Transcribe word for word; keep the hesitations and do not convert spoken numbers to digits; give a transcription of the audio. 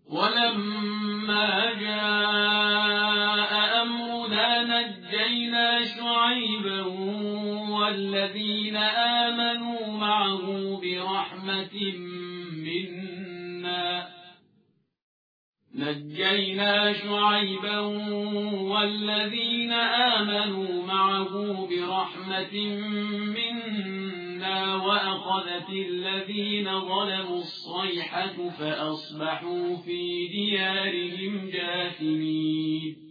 ولما جاء أمرنا نجينا شعيبا والذين آمنوا معه برحمة منا نجينا شعيبا والذين آمنوا معه برحمة منا وأخذت الذين ظلموا الصيحة فأصبحوا في ديارهم جاثمين.